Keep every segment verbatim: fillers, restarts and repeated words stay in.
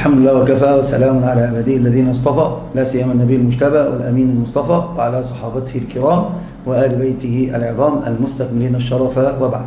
الحمد لله وكفى وسلام على عباده الذين اصطفى، لا سيما النبي المجتبى والأمين المصطفى وعلى صحابته الكرام وآل بيته العظام المستكملين الشرف، وبعد.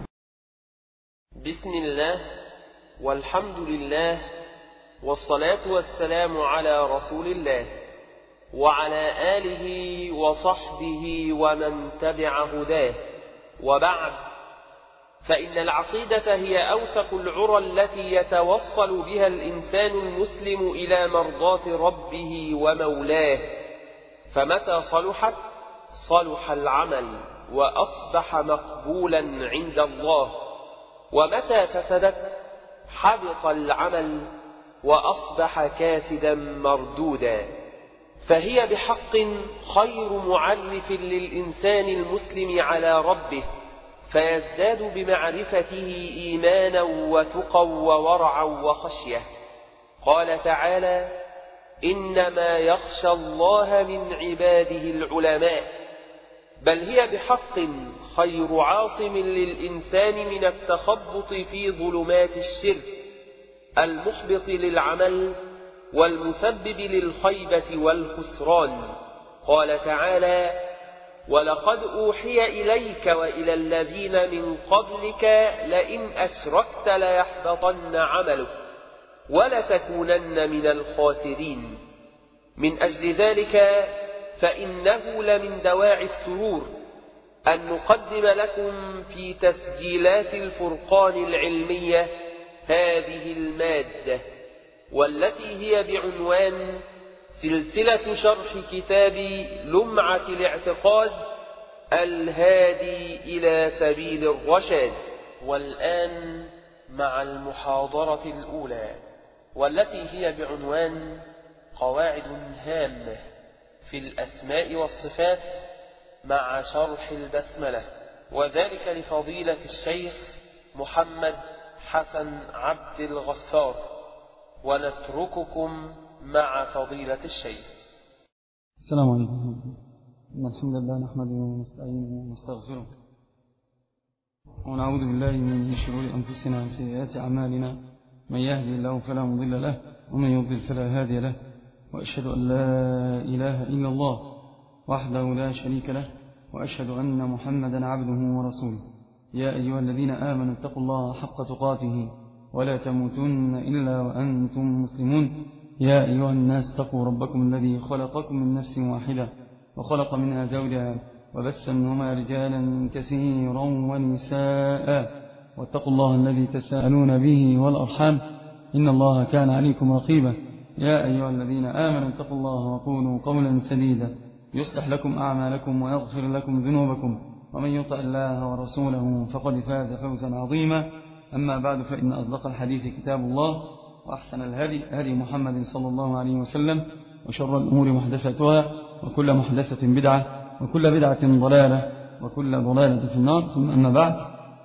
بسم الله والحمد لله والصلاة والسلام على رسول الله وعلى آله وصحبه ومن تبع هداه، وبعد، فإن العقيدة هي أوثق العرى التي يتوصل بها الإنسان المسلم إلى مرضاة ربه ومولاه، فمتى صلحت صلح العمل وأصبح مقبولا عند الله، ومتى فسدت حبط العمل وأصبح كاسدا مردودا. فهي بحق خير معرف للإنسان المسلم على ربه، فيزداد بمعرفته إيمانا وتقى وورعا وخشية. قال تعالى: إنما يخشى الله من عباده العلماء. بل هي بحق خير عاصم للإنسان من التخبط في ظلمات الشرك المحبط للعمل والمسبب للخيبة والخسران. قال تعالى: ولقد أوحي إليك وإلى الذين من قبلك لئن أشركت ليحبطن عملك ولتكونن من الخاسرين. من أجل ذلك فإنه لمن دواعي السرور أن نقدم لكم في تسجيلات الفرقان العلمية هذه المادة، والتي هي بعنوان سلسلة شرح كتاب لمعة الاعتقاد الهادي إلى سبيل الرشاد. والآن مع المحاضرة الأولى، والتي هي بعنوان قواعد هامة في الأسماء والصفات مع شرح البسملة، وذلك لفضيلة الشيخ محمد حسن عبد الغفار. ونترككم مع فضيلة الشيخ. السلام عليكم. إن الحمد لله نحمده ونستعينه ونستغفره، ونعوذ بالله من شرور أنفسنا وسيئات أعمالنا. من يهدي الله فلا مضل له، ومن يضلل فلا هادي له. وأشهد أن لا إله إلا الله وحده لا شريك له، وأشهد أن محمدا عبده ورسوله. يا أيها الذين آمنوا اتقوا الله حق تقاته ولا تموتن إلا وأنتم مسلمون. يا أيها الناس اتقوا ربكم الذي خلقكم من نفس واحدة وخلق منها زوجها وبث منهما رجالا كثيرا ونساء، واتقوا الله الذي تساءلون به والأرحام إن الله كان عليكم رقيبا. يا أيها الذين آمنوا اتقوا الله وقولوا قولا سديدا يصلح لكم أعمالكم ويغفر لكم ذنوبكم، ومن يطع الله ورسوله فقد فاز فوزا عظيما. أما بعد، فإن أصدق الحديث كتاب الله، وأحسن الهدي هدي محمد صلى الله عليه وسلم، وشر الأمور محدثاتها، وكل محدثة بدعة، وكل بدعة ضلالة، وكل ضلالة في النار. ثم أما بعد،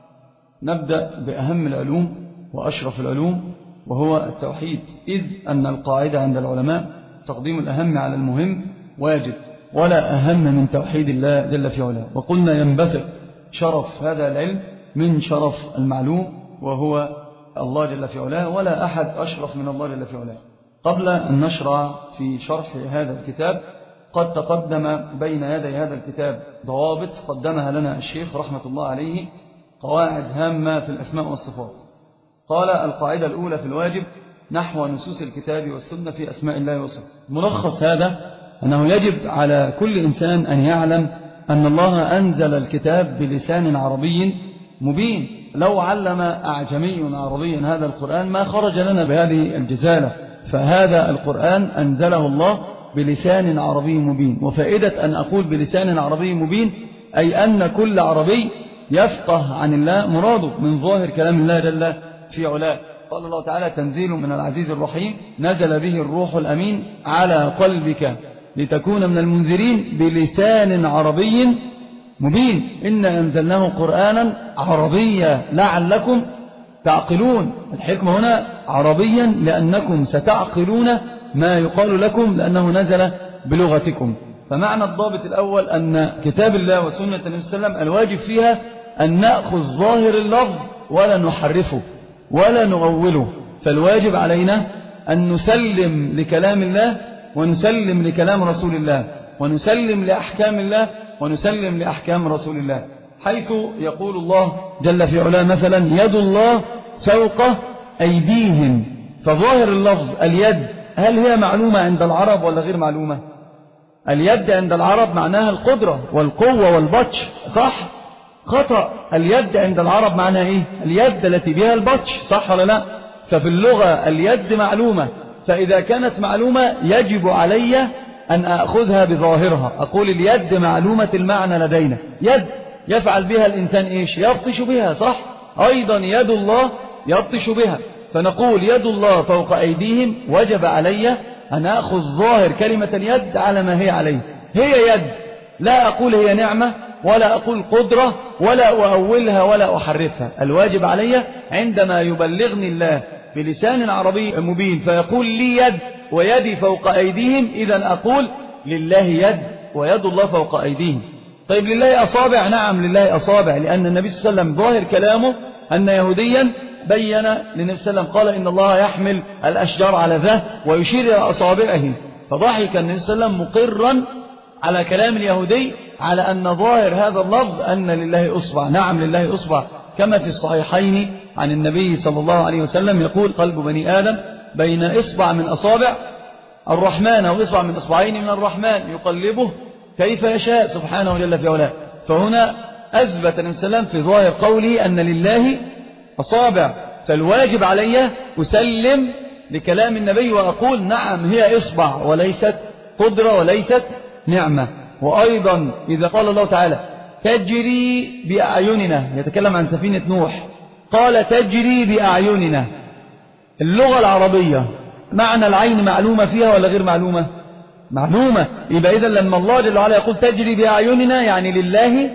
نبدأ بأهم العلوم وأشرف العلوم، وهو التوحيد، إذ أن القاعدة عند العلماء تقديم الأهم على المهم واجب، ولا أهم من توحيد الله جل في علاه. وقلنا ينبثق شرف هذا العلم من شرف المعلوم، وهو الله جل في علاه، ولا أحد أشرف من الله جل في علاه. قبل أن نشرع في شرح هذا الكتاب، قد تقدم بين يدي هذا الكتاب ضوابط قدمها لنا الشيخ رحمة الله عليه، قواعد هامة في الأسماء والصفات. قال: القاعدة الأولى في الواجب نحو نصوص الكتاب والسنة في أسماء الله وصفاته. ملخص هذا أنه يجب على كل إنسان أن يعلم أن الله أنزل الكتاب بلسان عربي مبين. لو علم أعجمي عربيا هذا القرآن ما خرج لنا بهذه الجزالة، فهذا القرآن أنزله الله بلسان عربي مبين. وفائدة أن أقول بلسان عربي مبين أي أن كل عربي يفقه عن الله مراده من ظاهر كلام الله جل في علاه. قال الله تعالى: تنزيل من العزيز الرحيم، نزل به الروح الأمين على قلبك لتكون من المنذرين بلسان عربي مبين. إنا أنزلناه قرآنا عربيا لعلكم تعقلون. الحكمة هنا عربيا لأنكم ستعقلون ما يقال لكم، لأنه نزل بلغتكم. فمعنى الضابط الأول أن كتاب الله وسنة النبي صلى الله عليه وسلم الواجب فيها أن نأخذ ظاهر اللفظ ولا نحرفه ولا نغوله. فالواجب علينا أن نسلم لكلام الله ونسلم لكلام رسول الله ونسلم لأحكام الله ونسلم لأحكام رسول الله، حيث يقول الله جل في علاه مثلا يد الله فوق أيديهم. فظاهر اللفظ اليد هل هي معلومة عند العرب ولا غير معلومة؟ اليد عند العرب معناها القدرة والقوة والبطش، صح؟ خطأ. اليد عند العرب معناها إيه؟ اليد التي بها البطش، صح ولا لا؟ ففي اللغة اليد معلومة، فإذا كانت معلومة يجب علي أن أخذها بظاهرها. أقول اليد معلومة المعنى لدينا، يد يفعل بها الإنسان إيش؟ يبطش بها، صح؟ أيضا يد الله يبطش بها، فنقول يد الله فوق أيديهم، وجب علي أن أخذ ظاهر كلمة اليد على ما هي عليه. هي يد، لا أقول هي نعمة ولا أقول قدرة ولا أؤولها ولا أحرفها. الواجب علي عندما يبلغني الله بلسان عربي مبين فيقول لي يد ويدي فوق أيديهم، إذن أقول لله يد ويد الله فوق أيديهم. طيب لله أصابع؟ نعم لله أصابع، لأن النبي صلى الله عليه وسلم ظاهر كلامه أن يهوديا بين للنبي صلى الله عليه وسلم قال إن الله يحمل الأشجار على ذا ويشير إلى أصابعه، فضحك النبي صلى الله عليه وسلم مقرا على كلام اليهودي على أن ظاهر هذا اللفظ أن لله أصبع. نعم لله أصبع، كما في الصحيحين عن النبي صلى الله عليه وسلم يقول قلب بني آدم بين إصبع من أصابع الرحمن أو إصبع من إصبعين من الرحمن يقلبه كيف يشاء سبحانه جل في علاه. فهنا أثبت النبي صلى الله عليه وسلم في ظاهر قوله أن لله أصابع، فالواجب علي أسلم لكلام النبي وأقول نعم هي إصبع وليست قدرة وليست نعمة. وأيضا إذا قال الله تعالى تجري بأعيننا، يتكلم عن سفينة نوح، قال تجري بأعيننا، اللغة العربية معنى العين معلومة فيها ولا غير معلومة؟ معلومة. يبقى إذا لما الله جل وعلا يقول تجري بأعيننا يعني لله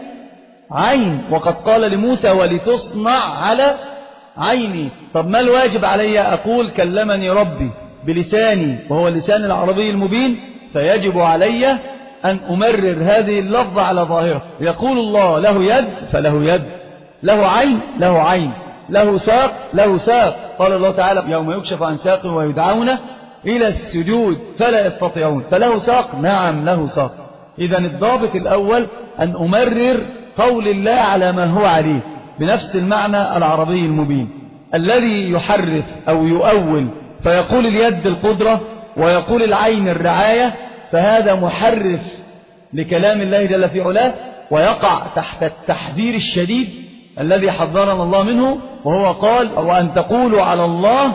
عين، وقد قال لموسى ولتصنع على عيني. طب ما الواجب علي؟ أقول كلمني ربي بلساني وهو اللسان العربي المبين، فيجب علي أن أمرر هذه اللفظة على ظاهرة. يقول الله له يد فله يد، له عين له عين، له ساق له ساق. قال الله تعالى يوم يكشف عن ساق ويدعون إلى السجود فلا يستطيعون، فله ساق، نعم له ساق. إذن الضابط الأول أن أمرر قول الله على ما هو عليه بنفس المعنى العربي المبين. الذي يحرف أو يؤول فيقول اليد القدرة ويقول العين الرعاية، فهذا محرف لكلام الله جل في علاه، ويقع تحت التحذير الشديد الذي حذرنا الله منه، وهو قال وأن تقولوا على الله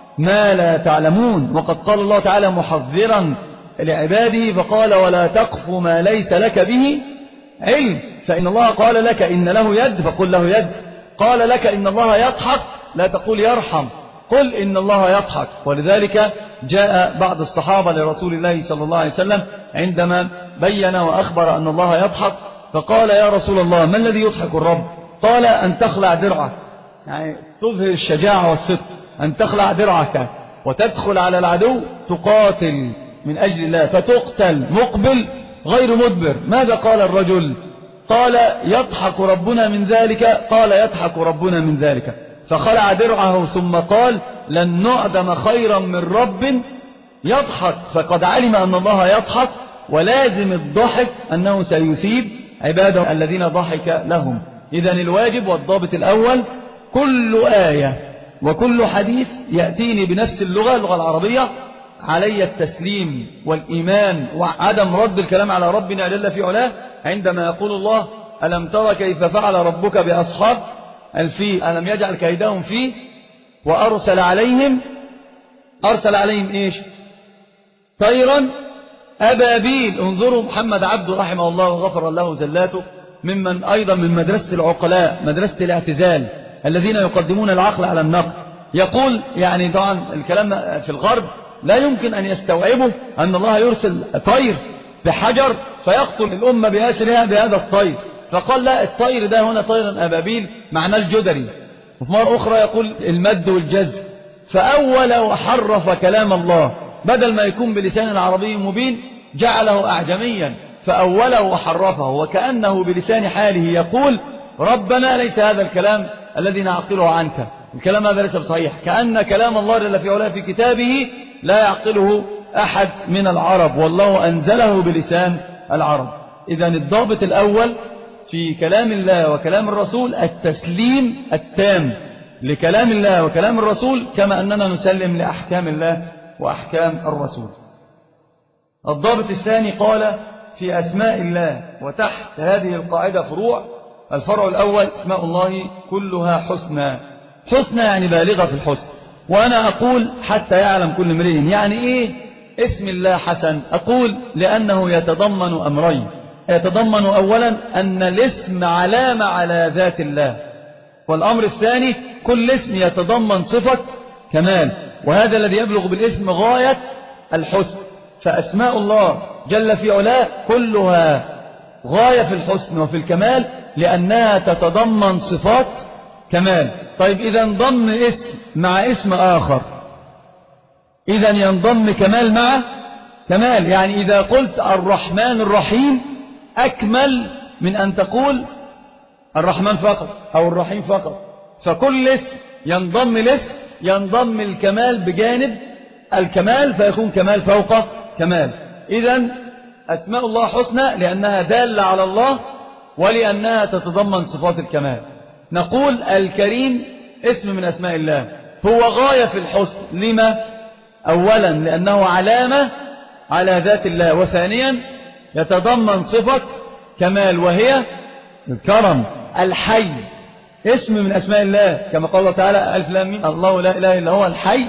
ما لا تعلمون. وقد قال الله تعالى محذرا لعباده فقال ولا تقف ما ليس لك به علم، فإن الله قال لك إن له يد فقل له يد، قال لك إن الله يضحك لا تقول يرحم، قل إن الله يضحك. ولذلك جاء بعض الصحابة لرسول الله صلى الله عليه وسلم عندما بين وأخبر أن الله يضحك، فقال يا رسول الله ما الذي يضحك الرب؟ قال أن تخلع درعك، يعني تظهر الشجاعة والصدق، أن تخلع درعك وتدخل على العدو تقاتل من أجل الله فتقتل مقبل غير مدبر. ماذا قال الرجل؟ قال يضحك ربنا من ذلك، قال يضحك ربنا من ذلك، فخلع درعه ثم قال لن نعدم خيرا من رب يضحك، فقد علم أن الله يضحك، ولازم الضحك أنه سيثيب عباده الذين ضحك لهم. إذن الواجب والضابط الأول كل آية وكل حديث يأتيني بنفس اللغة اللغة العربية علي التسليم والإيمان وعدم رد الكلام على ربنا جل في علاه. عندما يقول الله ألم ترى كيف فعل ربك بأصحاب الفيل ألم يجعل كيدهم فيه وأرسل عليهم أرسل عليهم إيش؟ طيرا أبابيل. انظروا محمد عبده رحمه الله وغفر الله زلاته، ممن أيضا من مدرسة العقلاء مدرسة الاعتزال الذين يقدمون العقل على النقل. يقول يعني طبعا الكلام في الغرب لا يمكن أن يستوعبه أن الله يرسل طير بحجر فيقتل الأمة بأسرها بهذا الطير، فقال لا الطير ده هنا طيرا أبابيل معناه الجدري. وفي مرة أخرى يقول المد والجز، فأول وحرف كلام الله، بدل ما يكون بلسان العربي مبين جعله أعجميا فأوله وحرفه، وكأنه بلسان حاله يقول ربنا ليس هذا الكلام الذي نعقله عنك، الكلام هذا ليس بصحيح، كأن كلام الله جل في علاه في كتابه لا يعقله أحد من العرب، والله أنزله بلسان العرب. إذن الضابط الأول في كلام الله وكلام الرسول التسليم التام لكلام الله وكلام الرسول، كما أننا نسلم لأحكام الله وأحكام الرسول. الضابط الثاني قال في أسماء الله، وتحت هذه القاعدة فروع. الفرع الأول: أسماء الله كلها حسنى. حسنى يعني بالغة في الحسن. وأنا أقول حتى يعلم كل امرئ يعني إيه اسم الله حسن. أقول لأنه يتضمن أمرين: يتضمن أولا أن الاسم علامة على ذات الله، والأمر الثاني كل اسم يتضمن صفة كمال، وهذا الذي يبلغ بالاسم غاية الحسن. فأسماء الله جل في علاه كلها غاية في الحسن وفي الكمال، لأنها تتضمن صفات كمال. طيب إذا انضم اسم مع اسم آخر، إذا ينضم كمال مع كمال. يعني إذا قلت الرحمن الرحيم أكمل من أن تقول الرحمن فقط أو الرحيم فقط. فكل اسم ينضم الاسم ينضم الكمال بجانب الكمال، فيكون كمال فوق كمال. إذن أسماء الله حسنى لأنها دالة على الله ولأنها تتضمن صفات الكمال. نقول الكريم اسم من أسماء الله، هو غاية في الحسن. لما؟ أولا لأنه علامة على ذات الله، وثانيا يتضمن صفة كمال وهي الكرم. الحي اسم من أسماء الله، كما قال الله تعالى: ألف لام ميم الله لا إله إلا هو الحي.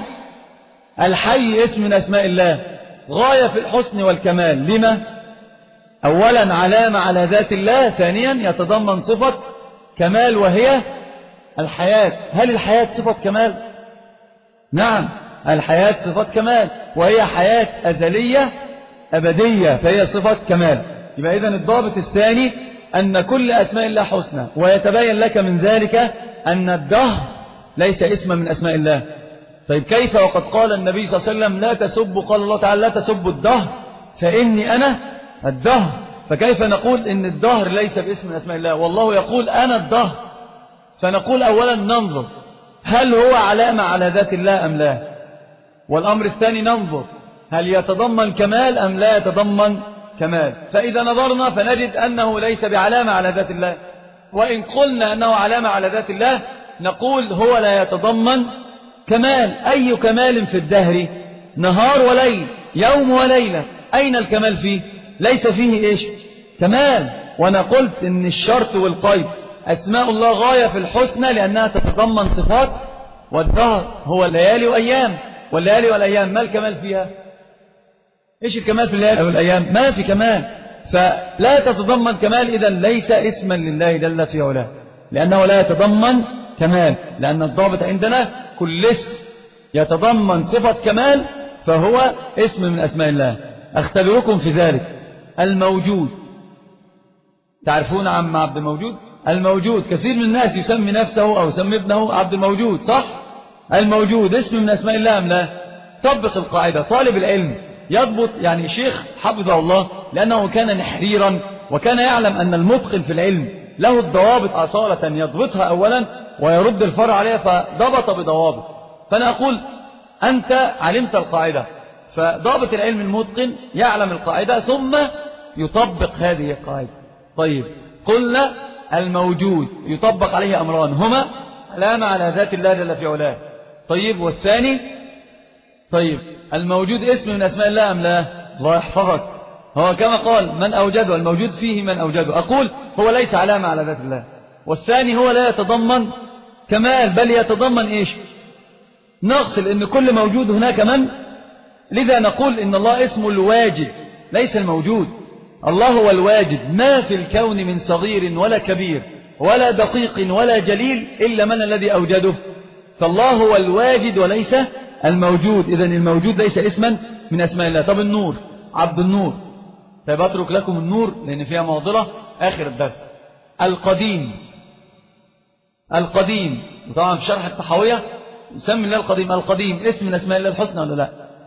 الحي اسم من أسماء الله غاية في الحسن والكمال. لما؟ أولا علامة على ذات الله، ثانيا يتضمن صفة كمال وهي الحياة. هل الحياة صفة كمال؟ نعم، الحياة صفة كمال، وهي حياة أزلية أبدية، فهي صفة كمال. يبقى إذن الضابط الثاني أن كل أسماء الله حسنى، ويتبين لك من ذلك أن الدهر ليس اسما من أسماء الله. طيب كيف وقد قال النبي صلى الله عليه وسلم: لا تسبوا، قال الله تعالى: لا تسبوا الدهر فإني أنا الدهر. فكيف نقول إن الدهر ليس باسم من أسماء الله والله يقول أنا الدهر؟ فنقول أولا ننظر هل هو علامة على ذات الله أم لا، والأمر الثاني ننظر هل يتضمن كمال أم لا يتضمن كمال. فإذا نظرنا فنجد أنه ليس بعلامة على ذات الله. وإن قلنا أنه علامة على ذات الله نقول هو لا يتضمن كمال. أي كمال في الدهر؟ نهار وليل، يوم وليلة، أين الكمال فيه؟ ليس فيه إيش؟ كمال. وأنا قلت إن الشرط والقيد أسماء الله غاية في الحسنى لأنها تتضمن صفات، والدهر هو الليالي وأيام، والليالي والأيام ما الكمال فيها؟ إيش الكمال في الليالي والأيام؟ ما في كمال، فلا تتضمن كمال. إذا ليس اسما لله جل في علاه لأنه لا يتضمن كمال، لأن الضابط عندنا كل اسم يتضمن صفة كمال فهو اسم من أسماء الله. أختبركم في ذلك. الموجود، تعرفون عم عبد الموجود؟ الموجود كثير من الناس يسمي نفسه أو يسمي ابنه عبد الموجود، صح؟ الموجود اسم من أسماء الله أم لا؟ طبق القاعدة. طالب العلم يضبط، يعني شيخ حفظه الله لأنه كان نحريرا وكان يعلم أن المتقن في العلم له الضوابط أصالة يضبطها أولا ويرد الفرع عليها، فضبط بضوابط. فأنا أقول أنت علمت القاعدة، فضابط العلم المتقن يعلم القاعدة ثم يطبق هذه القاعدة. طيب قلنا الموجود يطبق عليه أمران، هما علامة على ذات الله جل في علاه. طيب والثاني؟ طيب الموجود اسم من أسماء الله أم لا؟ الله يحفظك، هو كما قال من أوجده، الموجود فيه من أوجده. أقول هو ليس علامة على ذات الله. والثاني هو لا يتضمن كمال، بل يتضمن إيش؟ نقص، لأن كل موجود هناك من. لذا نقول إن الله اسمه الواجد ليس الموجود. الله هو الواجد، ما في الكون من صغير ولا كبير ولا دقيق ولا جليل إلا من الذي أوجده. فالله هو الواجد وليس الموجود. إذن الموجود ليس اسما من أسماء الله. طب النور، عبد النور. طيب أترك لكم النور لأن فيها معضلة آخر الدرس. القديم، القديم طبعا في شرح الطحاوية يسمي الله القديم. القديم اسم من أسماء الله الحسنى ولا لا؟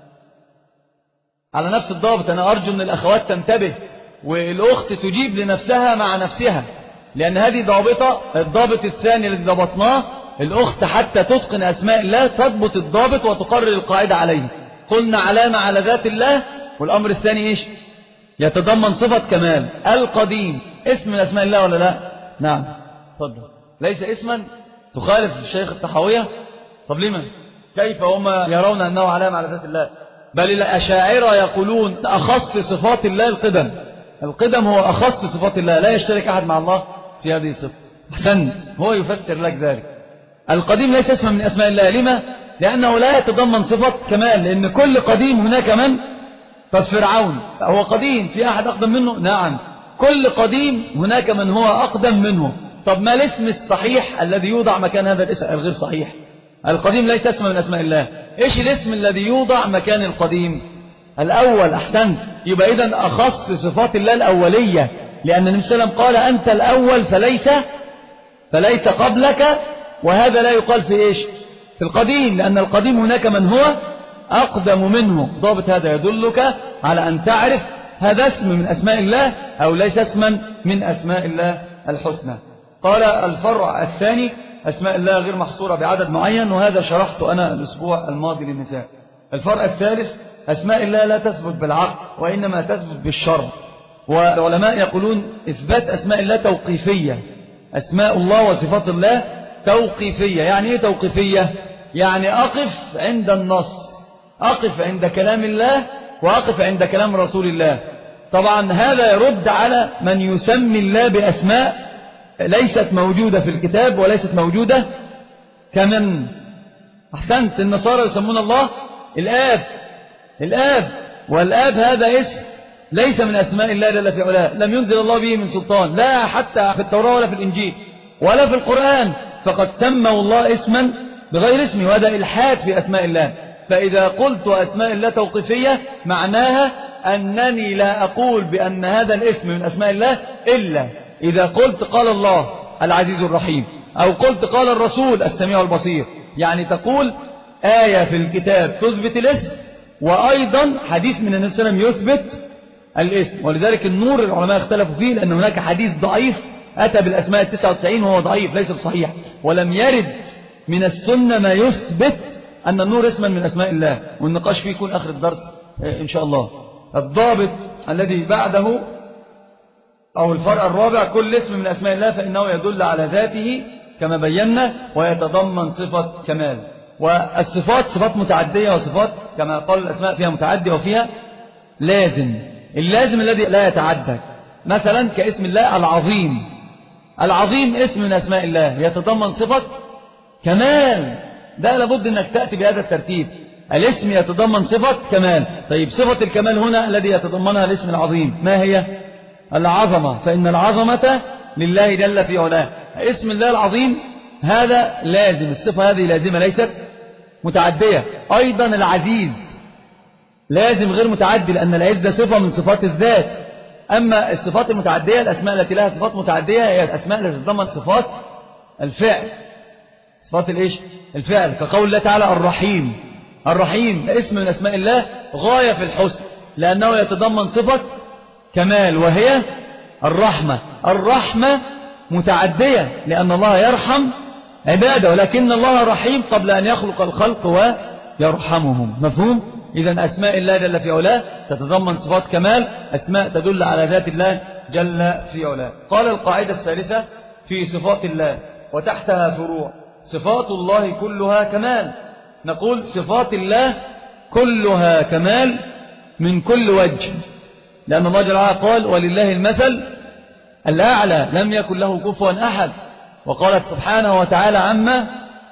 على نفس الضابط. أنا أرجو أن الأخوات تنتبه والأخت تجيب لنفسها مع نفسها، لأن هذه ضابطة. الضابط الثاني الذي ضبطناه الأخت حتى تتقن أسماء الله تضبط الضابط وتقرر القاعدة عليه. قلنا علامة على ذات الله. والأمر الثاني إيش؟ يتضمن صفة كمال. القديم اسم من أسماء الله ولا لا؟ نعم. تفضل. ليس اسما؟ تخالف الشيخ الطحاوية؟ طب لما؟ كيف هم يرون أنه علامة على ذات الله؟ بل الأشاعرة يقولون أخص صفات الله القدم. القدم هو أخص صفات الله، لا يشترك أحد مع الله في هذه الصفة. أحسنت، هو يفسر لك ذلك. القديم ليس اسما من أسماء الله. لما؟ لأنه لا يتضمن صفة كمال، لأن كل قديم هناك من؟ ففرعون هو قديم، في أحد أقدم منه؟ نعم، كل قديم هناك من هو أقدم منه. طب ما الاسم الصحيح الذي يوضع مكان هذا الاسم الغير صحيح؟ القديم ليس اسم من أسماء الله. إيش الاسم الذي يوضع مكان القديم؟ الأول. أحسنت، يبقى إذن أخص صفات الله الأولية، لأن النبي صلى الله عليه وسلم قال أنت الأول فليس فليس قبلك، وهذا لا يقال في إيش؟ في القديم، لأن القديم هناك من هو أقدم منه. ضابط هذا يدلك على أن تعرف هذا اسم من أسماء الله أو ليس اسما من أسماء الله الحسنى. قال الفرع الثاني أسماء الله غير محصورة بعدد معين، وهذا شرحت أنا الأسبوع الماضي للنساء. الفرع الثالث أسماء الله لا تثبت بالعقل وإنما تثبت بالشرع. والعلماء يقولون إثبات أسماء الله توقيفية. أسماء الله وصفات الله توقيفية. يعني إيه توقيفية؟ يعني أقف عند النص، أقف عند كلام الله وأقف عند كلام رسول الله. طبعا هذا يرد على من يسمي الله بأسماء ليست موجودة في الكتاب وليست موجودة كمن. أحسنت، النصارى يسمون الله الآب. الآب، والآب هذا اسم ليس من أسماء الله جل في علاه، لم ينزل الله به من سلطان، لا حتى في التوراة ولا في الإنجيل ولا في القرآن، فقد سموا الله اسما بغير اسمه، وهذا إلحاد في أسماء الله. فإذا قلت أسماء الله توقيفية معناها أنني لا أقول بأن هذا الاسم من أسماء الله إلا إذا قلت قال الله العزيز الرحيم، أو قلت قال الرسول السميع البصير. يعني تقول آية في الكتاب تثبت الاسم، وأيضا حديث من النبي صلى الله عليه وسلم يثبت الاسم. ولذلك النور العلماء اختلفوا فيه، لأن هناك حديث ضعيف أتى بالأسماء التسعة وتسعين وهو ضعيف ليس بصحيح، ولم يرد من السنة ما يثبت أن النور اسما من أسماء الله. والنقاش فيه يكون آخر الدرس إن شاء الله. الضابط الذي بعده أو الفرع الرابع، كل اسم من أسماء الله فإنه يدل على ذاته كما بينا ويتضمن صفة كمال. والصفات صفات متعدية، وصفات كما قال الأسماء فيها متعدية وفيها لازم. اللازم الذي لا يتعدى، مثلا كاسم الله العظيم. العظيم اسم من أسماء الله يتضمن صفة كمال، ده لابد أنك تأتي بهذا الترتيب. الاسم يتضمن صفة كمال. طيب صفة الكمال هنا الذي يتضمنها الاسم العظيم ما هي؟ العظمة، فإن العظمة لله جل في علاه. اسم الله العظيم هذا لازم، الصفة هذه لازمة ليست متعدية. أيضا العزيز لازم غير متعدي، لأن العزة صفة من صفات الذات. أما الصفات المتعدية، الأسماء التي لها صفات متعدية هي الأسماء التي تتضمن صفات الفعل. صفات الإيش؟ الفعل. كقول الله تعالى الرحيم. الرحيم اسم من أسماء الله غاية في الحسن، لأنه يتضمن صفة كمال وهي الرحمة. الرحمة متعدية لأن الله يرحم عباده، ولكن الله رحيم قبل أن يخلق الخلق ويرحمهم. مفهوم؟ إذن أسماء الله جل في علاه تتضمن صفات كمال، أسماء تدل على ذات الله جل في علاه. قال القاعدة الثالثة في صفات الله وتحتها فروع: صفات الله كلها كمال. نقول صفات الله كلها كمال من كل وجه، لأن الله جل وعلا قال ولله المثل الأعلى، لم يكن له كفوا أحد. وقالت سبحانه وتعالى عما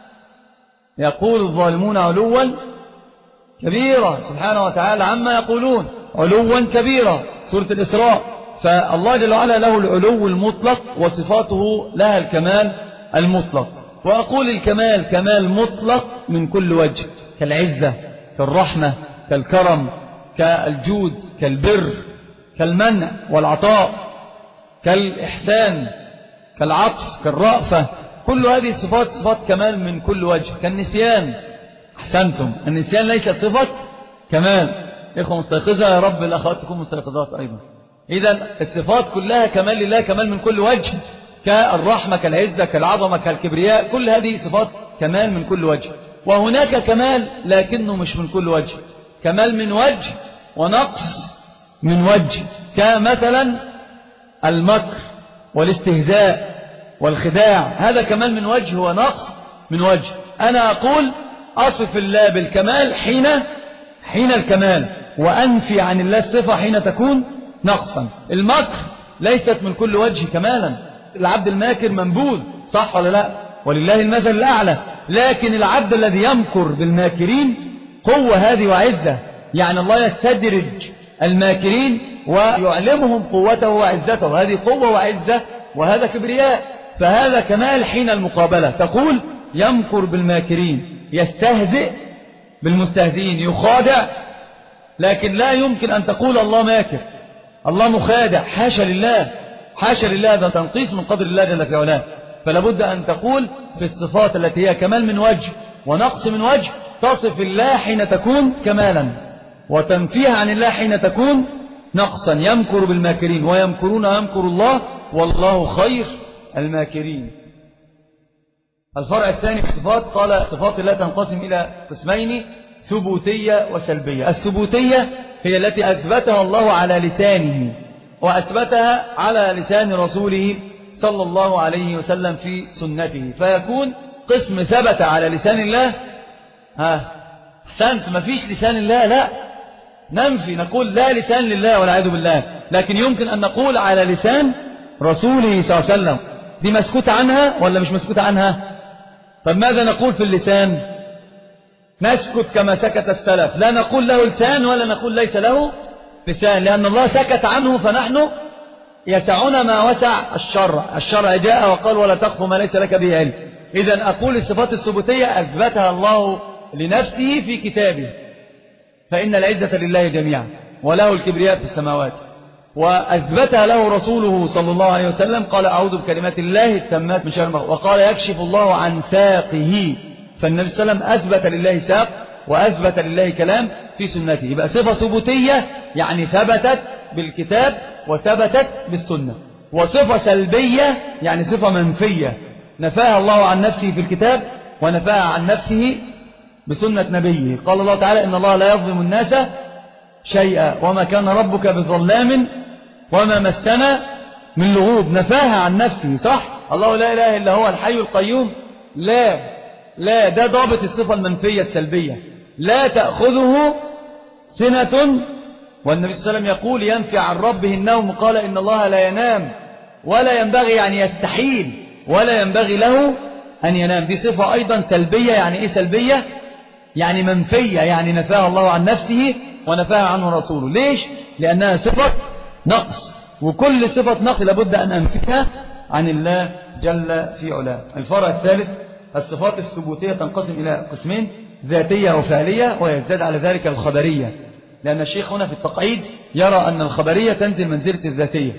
يقول الظالمون علوا كبيرا، سبحانه وتعالى عما يقولون علوا كبيرا، سورة الإسراء. فالله جل وعلا له العلو المطلق وصفاته لها الكمال المطلق. وأقول الكمال كمال مطلق من كل وجه، كالعزة، كالرحمة، كالكرم، كالجود، كالبر، كالمنع والعطاء، كالإحسان، كالعطف، كالرأفة. كل هذه الصفات صفات كمال من كل وجه. كالنسيان، أحسنتم، النسيان ليست صفة كمال. إخوة مستيقظة يا رب الأخوات تكون مستيقظات أيضا. إذن الصفات كلها كمال لله، كمال من كل وجه، كالرحمة، كالعزة، كالعظمة، كالكبرياء. كل هذه صفات كمال من كل وجه. وهناك كمال لكنه مش من كل وجه، كمال من وجه ونقص من وجه، كمثلا المكر والاستهزاء والخداع، هذا كمال من وجه ونقص من وجه. أنا أقول أصف الله بالكمال حين حين الكمال، وأنفي عن الله الصفة حين تكون نقصا. المكر ليست من كل وجه كمالا، العبد الماكر منبوذ، صح ولا لا؟ ولله المثل الأعلى. لكن العبد الذي يمكر بالماكرين قوة هذه وعزة، يعني الله يستدرج الماكرين ويعلمهم قوته وعزته، هذه قوة وعزة وهذا كبرياء. فهذا كمال حين المقابلة، تقول يمكر بالماكرين، يستهزئ بالمستهزئين، يخادع، لكن لا يمكن أن تقول الله ماكر، الله مخادع، حاشا لله، حاشا لله، هذا تنقيص من قدر الله جل في علاه. فلا بد أن تقول في الصفات التي هي كمال من وجه ونقص من وجه، تصف الله حين تكون كمالا، وتنفيها عن الله حين تكون نقصا. يمكر بالماكرين ويمكرون ويمكر الله والله خير الماكرين. الفرع الثاني في الصفات، قال صفات الله تنقسم إلى قسمين، ثبوتية وسلبية. الثبوتية هي التي أثبتها الله على لسانه وأثبتها على لسان رسوله صلى الله عليه وسلم في سنته، فيكون قسم ثبت على لسان الله. ها أحسنت، ما فيش لسان الله، لا ننفي، نقول لا لسان لله والعياذ بالله، لكن يمكن أن نقول على لسان رسوله صلى الله عليه وسلم. دي مسكوت عنها ولا مش مسكوت عنها؟ طب ماذا نقول في اللسان؟ نسكت كما سكت السلف، لا نقول له لسان ولا نقول ليس له لسان، لأن الله سكت عنه، فنحن يسعنا ما وسع الشرع. الشرع جاء وقال ولا تقف ما ليس لك به علم. إذن أقول الصفات الثبوتية أثبتها الله لنفسه في كتابه، فإن العزة لله جميعا وله الكبرياء في السماوات، وأثبتها له رسوله صلى الله عليه وسلم، قال أعوذ بكلمات الله التامات من شر ما خلق، وقال يكشف الله عن ساقه. فالنبي صلى الله عليه وسلم أثبت لله ساق وأثبت لله كلام في سنته. يبقى صفة ثبوتية يعني ثبتت بالكتاب وثبتت بالسنة. وصفة سلبية يعني صفة منفية نفاها الله عن نفسه في الكتاب ونفاها عن نفسه بسنة نبيه. قال الله تعالى إن الله لا يظلم الناس شيئا وما كان ربك بظلام وما مسنا من لغوب، نفاها عن نفسه، صح؟ الله لا إله إلا هو الحي القيوم، لا لا ده ضابط الصفة المنفية السلبية، لا تأخذه سنة، والنبي صلى الله عليه وسلم يقول ينفي عن ربه النوم، قال إن الله لا ينام ولا ينبغي، يعني يستحيل ولا ينبغي له أن ينام. دي صفة أيضا سلبية. يعني إيه سلبية؟ يعني منفية، يعني نفاها الله عن نفسه ونفاها عنه رسوله. ليش؟ لأنها صفة نقص، وكل صفة نقص لابد أن أنفيها عن الله جل في علاه. الفرع الثالث الصفات الثبوتية تنقسم إلى قسمين، ذاتية وفعلية، ويزداد على ذلك الخبرية، لأن الشيخ هنا في التقعيد يرى أن الخبرية تنزل منزلة الذاتية.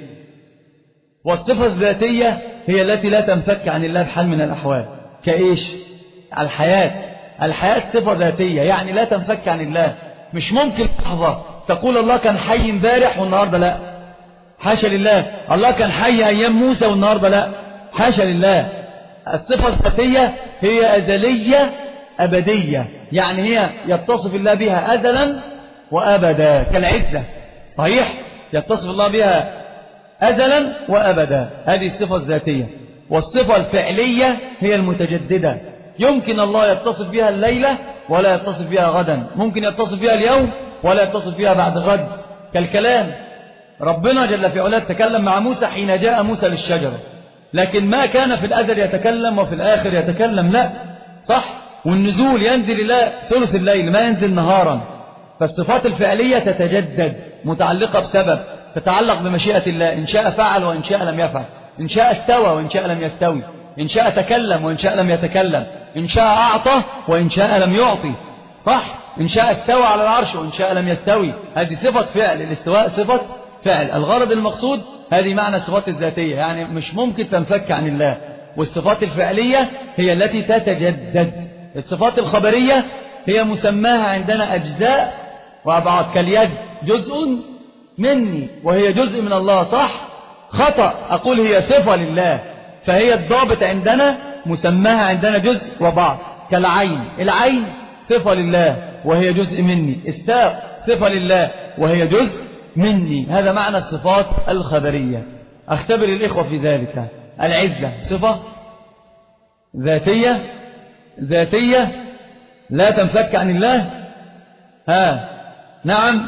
والصفة الذاتية هي التي لا تنفك عن الله بحال من الأحوال. كإيش؟ الحياة. الحياة صفة ذاتية، يعني لا تنفك عن الله. مش ممكن لحظة تقول الله كان حي امبارح والنهاردة لا، حاشا لله. الله كان حي أيام موسى والنهاردة لا، حاشا لله. الصفة الذاتية هي أزلية أبدية، يعني هي يتصف الله بها أزلا وأبدا، كالعزة، صحيح؟ يتصف الله بها أزلا وأبدا، هذه الصفة الذاتية. والصفة الفعلية هي المتجددة، يمكن الله يتصف بها الليلة ولا يتصف بها غدا، ممكن يتصف بها اليوم ولا يتصف بها بعد غد، كالكلام. ربنا جل في علاه تكلم مع موسى حين جاء موسى للشجرة، لكن ما كان في الأزل يتكلم وفي الآخر يتكلم، لا، صح؟ والنزول ينزل إلى ثلث الليل، ما ينزل نهارا. فالصفات الفعلية تتجدد، متعلقة بسبب، تتعلق بمشيئة الله، إن شاء فعل وإن شاء لم يفعل، إن شاء استوى وإن شاء لم يستوي، إن شاء تكلم وإن شاء لم يتكلم، إن شاء أعطى وإن شاء لم يعطي، صح؟ إن شاء استوى على العرش وإن شاء لم يستوي. هذه صفة فعل، الاستواء صفة فعل. الغرض المقصود هذه معنى الصفات الذاتية، يعني مش ممكن تنفك عن الله. والصفات الفعلية هي التي تتجدد. الصفات الخبرية هي مسماها عندنا أجزاء وأبعاد، كاليد جزء مني وهي جزء من الله، صح؟ خطأ أقول هي صفة لله، فهي الضابط عندنا مسماها عندنا جزء وبعض. كالعين، العين صفة لله وهي جزء مني. الساق صفة لله وهي جزء مني. هذا معنى الصفات الخبرية. أختبر الإخوة في ذلك. العزة صفة ذاتية ذاتية لا تنفك عن الله. ها نعم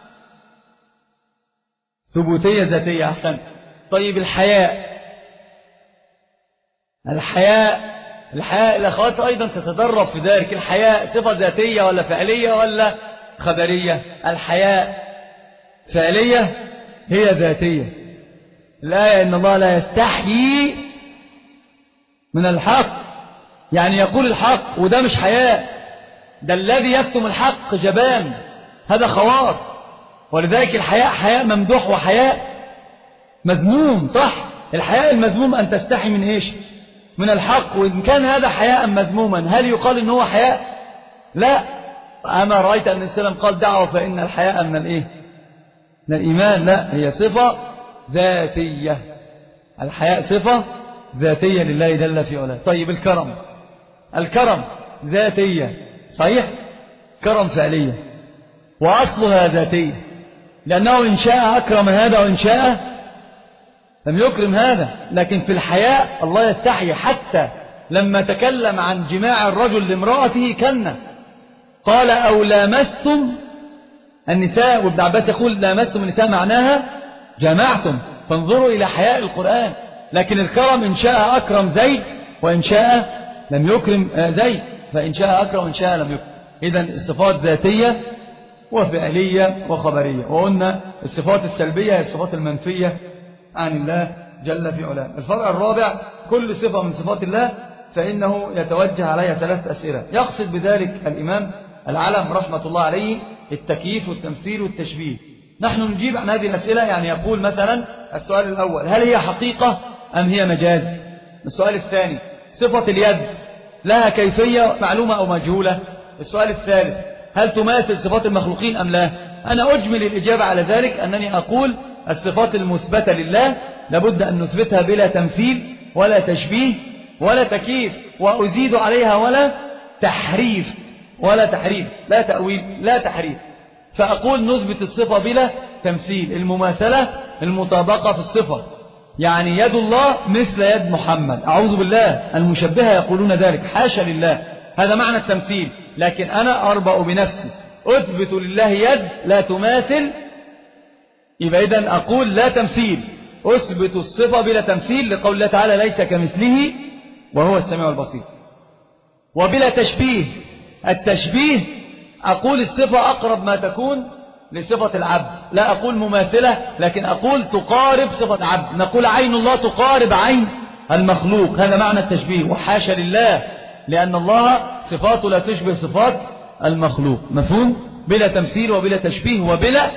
ثبوتية ذاتية. أحسن. طيب الحياء الحياء الحياء الأخوات أيضا تتدرب في ذلك. الحياء صفة ذاتية ولا فعلية ولا خبرية؟ الحياء فعلية هي ذاتية. الآية إن الله لا يستحيي من الحق، يعني يقول الحق، وده مش حياء، ده الذي يكتم الحق جبان، هذا خوار. ولذلك الحياء حياء ممدوح وحياء مذموم. صح، الحياء المذموم أن تستحي من إيش؟ من الحق. وإن كان هذا حياء مذموما هل يقال إن هو حياء؟ لا. أما رأيت أن السلام قال دعوة فإن الحياء من الإيه؟ من الإيمان. لا، هي صفة ذاتية. الحياء صفة ذاتية لله جل في علاه. طيب الكرم الكرم ذاتية صحيح، كرم فعلية وأصلها ذاتية، لأنه إن شاء أكرم هذا وإن شاء لم يكرم هذا. لكن في الحياء الله يستحي، حتى لما تكلم عن جماع الرجل لامرأته كنا قال أو لامستم النساء، وابن عباس يقول لامستم النساء معناها جمعتم. فانظروا إلى حياء القرآن. لكن الكرم إن شاء أكرم زيد وإن شاء لم يكرم زيد، فإن شاء أكرم وإن شاء لم يكرم. إذن الصفات ذاتية وفعلية وخبرية. وقلنا الصفات السلبية هي الصفات المنفية عن الله جل في علاه. الفرع الرابع كل صفة من صفات الله فإنه يتوجه عليها ثلاث أسئلة. يقصد بذلك الإمام العلم رحمة الله عليه التكييف والتمثيل والتشبيه. نحن نجيب عن هذه الأسئلة. يعني يقول مثلا السؤال الأول هل هي حقيقة أم هي مجاز؟ السؤال الثاني صفة اليد لها كيفية معلومة أو مجهولة؟ السؤال الثالث هل تماثل صفات المخلوقين أم لا؟ أنا أجمل الإجابة على ذلك أنني أقول الصفات المثبتة لله لابد أن نثبتها بلا تمثيل ولا تشبيه ولا تكييف، وأزيد عليها ولا تحريف ولا تحريف لا تأويل لا تحريف. فأقول نثبت الصفة بلا تمثيل، المماثلة المطابقة في الصفة. يعني يد الله مثل يد محمد، أعوذ بالله. المشبهة يقولون ذلك، حاشا لله، هذا معنى التمثيل. لكن أنا أربأ بنفسي أثبت لله يد لا تماثل، يبقى إذن أقول لا تمثيل، أثبت الصفة بلا تمثيل لقول الله تعالى ليس كمثله وهو السميع البصير. وبلا تشبيه، التشبيه أقول الصفة أقرب ما تكون لصفة العبد، لا أقول مماثلة لكن أقول تقارب صفة العبد. نقول عين الله تقارب عين المخلوق، هذا معنى التشبيه. وحاشا لله، لأن الله صفاته لا تشبه صفات المخلوق. مفهوم؟ بلا تمثيل وبلا تشبيه وبلا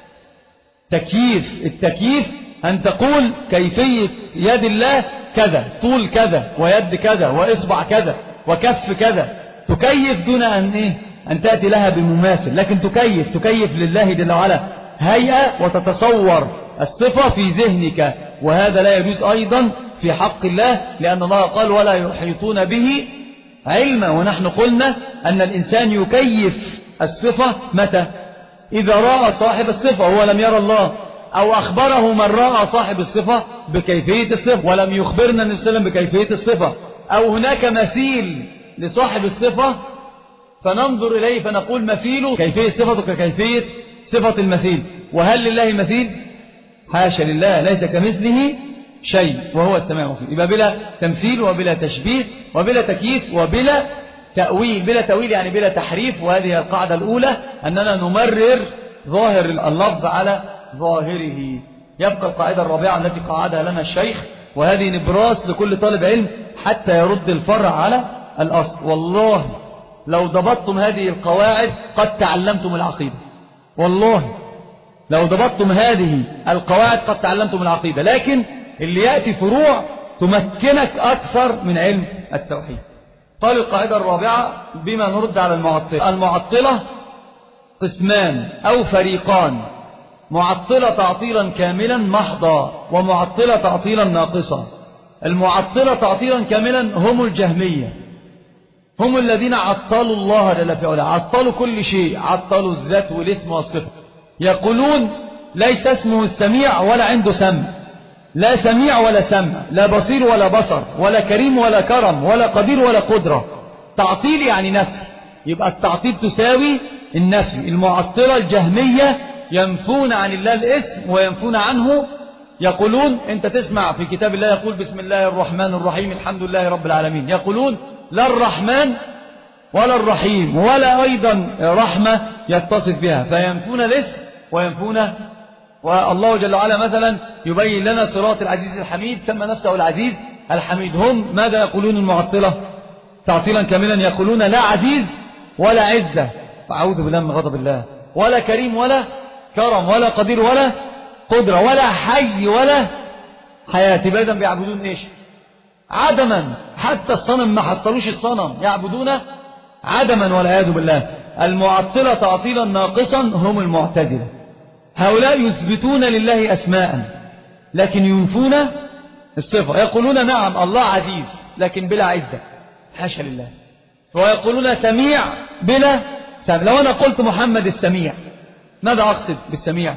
تكييف. التكييف أن تقول كيفية يد الله كذا، طول كذا، ويد كذا، وإصبع كذا، وكف كذا، تكيف دون أن إيه؟ أن تأتي لها بمماثل، لكن تكيف تكيف لله جل وعلا هيئة وتتصور الصفة في ذهنك، وهذا لا يجوز أيضا في حق الله، لأن الله قال ولا يحيطون به علما. ونحن قلنا أن الإنسان يكيف الصفة متى؟ إذا رأى صاحب الصفة هو لم يرى الله، أو أخبره من رأى صاحب الصفة بكيفية الصفة ولم يخبرنا النبي صلى الله عليه وسلم بكيفية الصفة، أو هناك مثيل لصاحب الصفة فننظر إليه فنقول مثيله كيفية صفته ككيفية صفة المثيل. وهل لله مثيل؟ حاشا لله، ليس كمثله شيء وهو السميع البصير. يبقى بلا تمثيل وبلا تشبيه وبلا تكييف وبلا تأويل. بلا تأويل يعني بلا تحريف، وهذه القاعدة الأولى أننا نمرر ظاهر اللفظ على ظاهره. يبقى القاعدة الرابعة التي قاعدها لنا الشيخ، وهذه نبراس لكل طالب علم حتى يرد الفرع على الأصل. والله لو ضبطتم هذه القواعد قد تعلمتم العقيدة، والله لو ضبطتم هذه القواعد قد تعلمتم العقيدة. لكن اللي يأتي فروع تمكنك أكثر من علم التوحيد. قال القاعدة الرابعة بما نرد على المعطلة. المعطلة قسمان أو فريقان: معطلة تعطيلا كاملا محضا، ومعطلة تعطيلا ناقصا. المعطلة تعطيلا كاملا هم الجهمية، هم الذين عطلوا الله جل في علاه، عطلوا كل شيء، عطلوا الذات والاسم والصفة. يقولون ليس اسمه السميع ولا عنده سمع، لا سميع ولا سمع، لا بصير ولا بصر، ولا كريم ولا كرم، ولا قدير ولا قدرة. تعطيل يعني نفي، يبقى التعطيل تساوي النفي. المعطلة الجهمية ينفون عن الله الاسم وينفون عنه. يقولون انت تسمع في كتاب الله يقول بسم الله الرحمن الرحيم الحمد لله رب العالمين، يقولون لا الرحمن ولا الرحيم ولا أيضا رحمة يتصف بها، فينفون الاسم وينفون. والله جل وعلا مثلا يبين لنا صراط العزيز الحميد، سمى نفسه العزيز الحميد. هم ماذا يقولون المعطلة؟ تعطيلا كاملا، يقولون لا عزيز ولا عزة، فأعوذ بالله من غضب الله، ولا كريم ولا كرم، ولا قدير ولا قدرة، ولا حي ولا حياة. إذا بيعبدون إيش؟ عدما. حتى الصنم ما حصلوش الصنم، يعبدون عدما والعياذ بالله. المعطلة تعطيلا ناقصا هم المعتزلة. هؤلاء يثبتون لله أسماء لكن ينفون الصفة. يقولون نعم الله عزيز لكن بلا عزة، حاشا لله. ويقولون سميع بلا سمع. لو أنا قلت محمد السميع ماذا أقصد بالسميع؟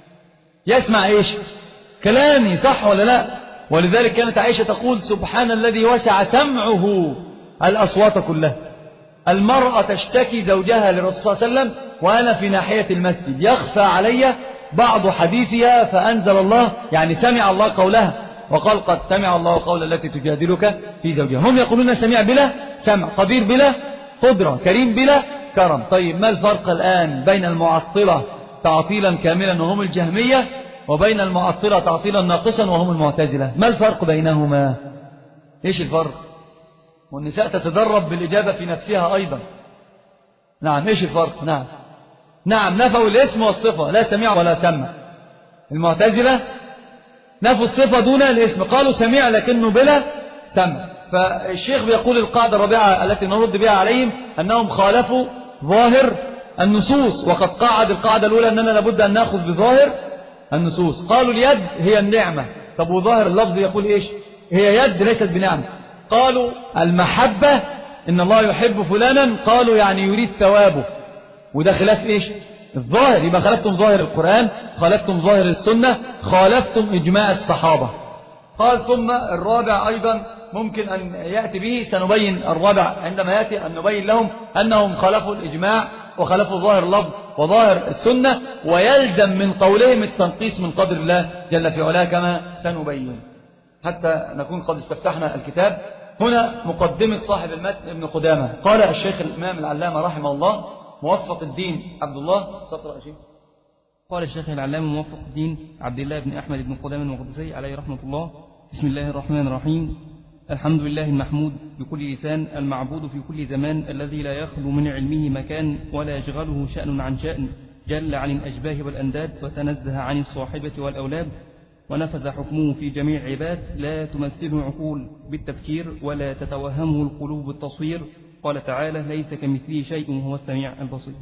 يسمع إيش؟ كلامي، صح ولا لا؟ ولذلك كانت عائشة تقول سبحان الذي وسع سمعه الأصوات كلها. المرأة تشتكي زوجها للرسول صلى الله عليه وسلم وأنا في ناحية المسجد، يخفى علي بعض حديثها، فأنزل الله يعني سمع الله قولها وقال قد سمع الله قول التي تجادلك في زوجها. هم يقولون سميع بلا سمع، قدير بلا قدرة، كريم بلا كرم. طيب ما الفرق الآن بين المعطلة تعطيلا كاملا وهم الجهمية وبين المعطلة تعطيلا ناقصا وهم المعتزلة؟ ما الفرق بينهما؟ إيش الفرق؟ والنساء تتدرب بالإجابة في نفسها أيضا. نعم، إيش الفرق؟ نعم نعم نفوا الاسم والصفة، لا سميع ولا سمع. المعتزلة نفوا الصفة دون الاسم، قالوا سميع لكنه بلا سمع. فالشيخ بيقول القاعدة الرابعة التي نرد بها عليهم أنهم خالفوا ظاهر النصوص، وقد قاعد القاعدة الأولى أننا لابد أن نأخذ بظاهر النصوص. قالوا اليد هي النعمة، طب وظاهر اللفظ يقول إيش؟ هي يد ليست بنعمة. قالوا المحبة إن الله يحب فلانا، قالوا يعني يريد ثوابه، وده خلاف إيش؟ الظاهر. يبقى خالفتم ظاهر القرآن، خالفتم ظاهر السنة، خالفتم إجماع الصحابة. قال ثم الرابع أيضا ممكن أن يأتي به، سنبين الرابع عندما يأتي أن نبين لهم أنهم خالفوا الإجماع وخالفوا ظاهر اللفظ وظاهر السنة، ويلزم من قولهم التنقيص من قدر الله جل في علاه كما سنبين، حتى نكون قد استفتحنا الكتاب. هنا مقدمة صاحب المتن ابن قدامة. قال الشيخ الإمام العلامة رحمه الله موفق الدين عبد الله، تقرأ شيء. قال الشيخ العلامة موفق الدين عبد الله بن أحمد بن قدامة المقدسي عليه رحمة الله: بسم الله الرحمن الرحيم. الحمد لله المحمود بكل لسان، المعبود في كل زمان، الذي لا يخلو من علمه مكان ولا يشغله شأن عن شأن، جل عن الأشباه والأنداد وتنزه عن الصاحبة والأولاد، ونفذ حكمه في جميع عباد، لا تمثله عقول بالتفكير ولا تتوهمه القلوب بالتصوير. قال تعالى: ليس كمثله شيء وهو السميع البصير.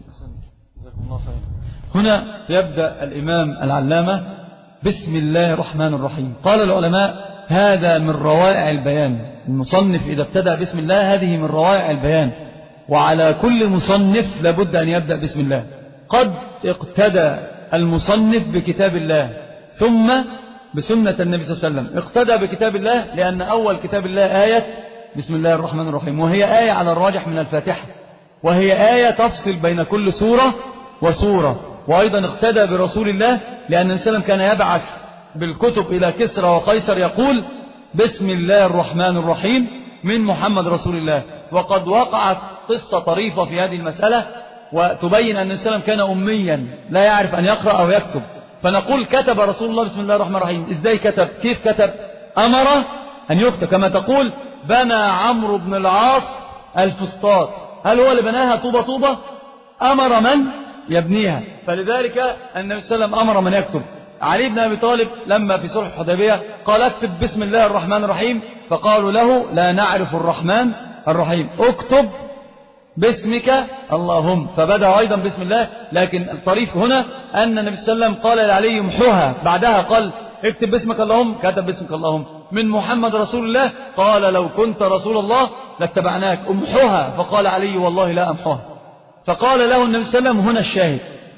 هنا يبدأ الإمام العلامة بسم الله الرحمن الرحيم. قال العلماء هذا من روائع البيان. المصنف إذا ابتدأ بسم الله هذه من روائع البيان، وعلى كل مصنف لابد أن يبدأ بسم الله. قد اقتدى المصنف بكتاب الله ثم بسنة النبي صلى الله عليه وسلم. اقتدى بكتاب الله لأن أول كتاب الله آية بسم الله الرحمن الرحيم، وهي آية على الراجح من الفاتحة، وهي آية تفصل بين كل سورة وسورة. وأيضا اقتدى برسول الله لأن النبي صلى الله عليه وسلم كان يبعث بالكتب إلى كسرى وقيصر يقول بسم الله الرحمن الرحيم من محمد رسول الله. وقد وقعت قصة طريفة في هذه المسألة وتبين أن النبي صلى الله عليه وسلم كان أميا لا يعرف أن يقرأ أو يكتب، فنقول كتب رسول الله بسم الله الرحمن الرحيم. إزاي كتب؟ كيف كتب؟ أمر أن يكتب، كما تقول بنى عمرو بن العاص الفسطاط، هل هو اللي بناها طوبة طوبة؟ أمر من يبنيها. فلذلك النبي صلى الله عليه وسلم أمر من يكتب. علي بن أبي طالب لما في صلح الحديبية قال اكتب بسم الله الرحمن الرحيم، فقالوا له لا نعرف الرحمن الرحيم، اكتب باسمك اللهم، فبدأ أيضا بسم الله. لكن الطريف هنا أن النبي صلى الله عليه وسلم قال لعلي يمحوها، بعدها قال اكتب باسمك اللهم، كتب باسمك اللهم. من محمد رسول الله؟ قال لو كنت رسول الله لاتبعناك، امحوها. فقال علي والله لا أمحوها. فقال له النبي صلى الله عليه وسلم هنا الشاهد: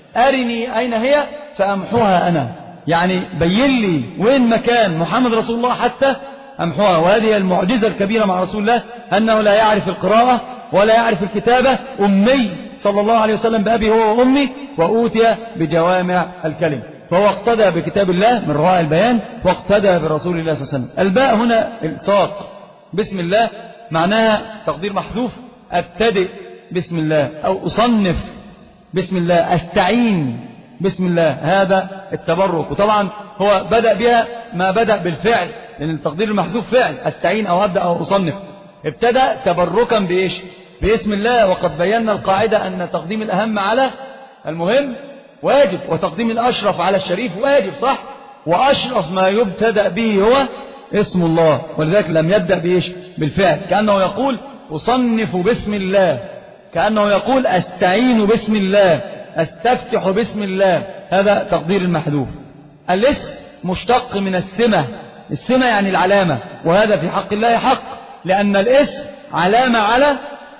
أرني أين هي فأمحوها أنا، يعني بين لي وين مكان محمد رسول الله حتى أمحوها. وهذه المعجزة الكبيرة مع رسول الله، أنه لا يعرف القراءة ولا يعرف الكتابة، أمي صلى الله عليه وسلم بأبي هو وأمي، وأوتي بجوامع الكلم. فهو اقتدى بكتاب الله من رائع البيان، واقتدى برسول الله صلى الله عليه وسلم. الباء هنا الصاق بسم الله معناها تقدير محذوف، أبتدئ بسم الله، أو أصنف بسم الله، أستعين بسم الله، هذا التبرك. وطبعا هو بدأ بها ما بدأ بالفعل، لأن التقدير المحذوف فعل، أستعين أو أبدأ أو أصنف. ابتدأ تبركا بإيش؟ باسم الله. وقد بينا القاعدة أن تقديم الأهم على المهم واجب، وتقديم الأشرف على الشريف واجب، صح؟ وأشرف ما يبتدأ به هو اسم الله، ولذلك لم يبدأ بإيش؟ بالفعل. كأنه يقول أصنف باسم الله، كأنه يقول أستعين باسم الله، أستفتح باسم الله، هذا تقدير المحذوف. الاسم مشتق من السمة، السمة يعني العلامة، وهذا في حق الله حق، لأن الاسم علامة على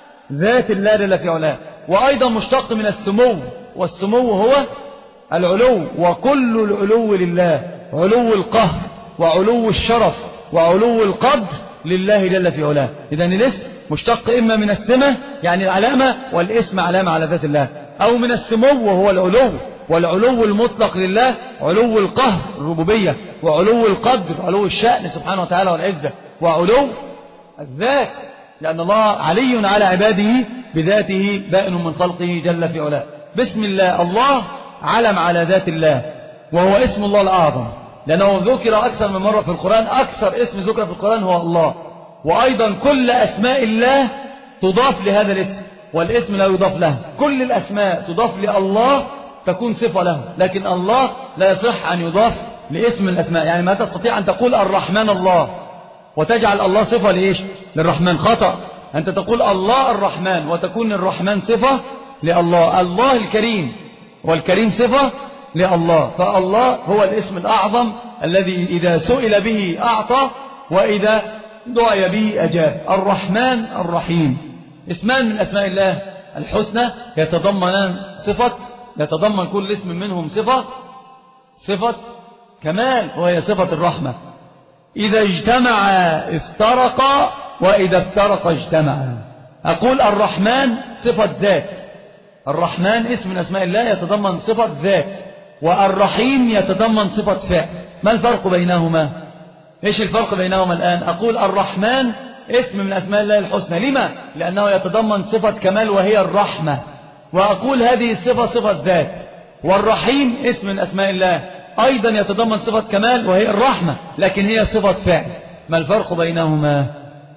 ذات الله جل في علاه. وأيضا مشتق من السمو، والسمو هو العلو، وكل العلو لله، علو القهر وعلو الشرف وعلو القدر لله جل في علاه. إذن الاسم مشتق إما من السمة يعني العلامة، والاسم علامة على ذات الله، أو من السمو وهو العلو، والعلو المطلق لله علو القهر الربوبية، وعلو القدر علو الشأن سبحانه وتعالى والعزة، وعلو الذات، لأن الله علي على عباده بذاته بائن من خلقه جل في علاه. بسم الله، الله علم على ذات الله، وهو اسم الله الأعظم، لأنه ذكر أكثر من مرة في القرآن، أكثر اسم ذكر في القرآن هو الله. وأيضا كل أسماء الله تضاف لهذا الاسم، والاسم لا يضاف له. كل الأسماء تضاف لله تكون صفة له، لكن الله لا يصح أن يضاف لاسم من الأسماء. يعني ما تستطيع أن تقول الرحمن الله وتجعل الله صفة لإيش؟ للرحمن، خطأ. أنت تقول الله الرحمن وتكون الرحمن صفة لله. الله الكريم والكريم صفة لله. فالله هو الاسم الأعظم الذي إذا سئل به أعطى، وإذا دعي به أجاب. الرحمن الرحيم اسمان من أسماء الله الحسنى، يتضمنان صفة، يتضمن كل اسم منهم صفة صفة كمال، وهي صفة الرحمة. إذا اجتمع افترقا، وإذا افترق اجتمعا. أقول الرحمن صفة ذات، الرحمن اسم من أسماء الله يتضمن صفة ذات، والرحيم يتضمن صفة فعل. ما الفرق بينهما؟ إيش الفرق بينهما الآن؟ أقول الرحمن اسم من أسماء الله الحسنى، لما؟ لأنه يتضمن صفة كمال وهي الرحمة، وأقول هذه الصفة صفة ذات. والرحيم اسم من أسماء الله أيضا يتضمن صفة كمال وهي الرحمة، لكن هي صفة فعل. ما الفرق بينهما؟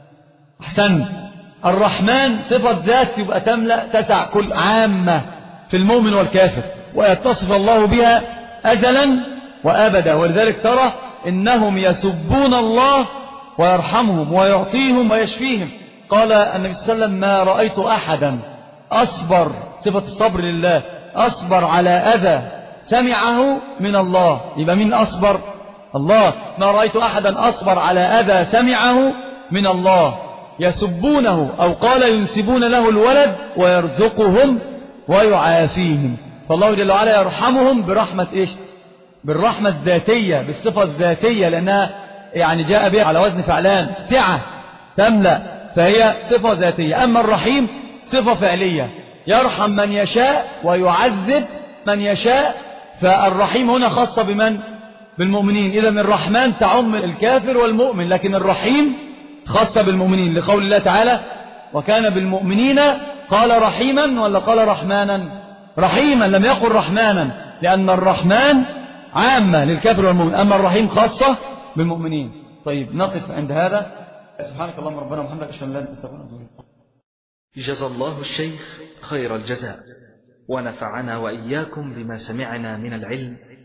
أحسنت. الرحمن صفة ذات يبقى تملأ تسع كل عامة في المؤمن والكافر، ويتصف الله بها أزلا وأبدا. ولذلك ترى إنهم يسبون الله ويرحمهم ويعطيهم ويشفيهم. قال النبي صلى الله عليه وسلم ما رأيت أحدا أصبر، صفة الصبر لله، أصبر على أذى سمعه من الله. يبقى مين أصبر؟ الله. ما رأيت أحدا أصبر على أذى سمعه من الله. يسبونه، أو قال ينسبون له الولد، ويرزقهم ويعافيهم. فالله جل وعلا يرحمهم برحمة إيش؟ بالرحمة الذاتية، بالصفة الذاتية، لأنها يعني جاء بها على وزن فعلان، سعة تملأ، فهي صفة ذاتية. أما الرحيم صفة فعلية، يرحم من يشاء ويعذب من يشاء. فالرحيم هنا خاصة بمن؟ بالمؤمنين. إذا الرحمن تعم الكافر والمؤمن، لكن الرحيم خاصة بالمؤمنين، لقول الله تعالى وكان بالمؤمنين قال رحيما، ولا قال رحمانا؟ رحيما، لم يقل رحمانا، لأن الرحمن عامة للكافر والمؤمن، أما الرحيم خاصة بالمؤمنين. طيب نقف عند هذا. سبحانك اللهم ربنا وبحمدك، أشهد أن لا إله إلا أنت. جزى الله الشيخ خير الجزاء، ونفعنا وإياكم بما سمعنا من العلم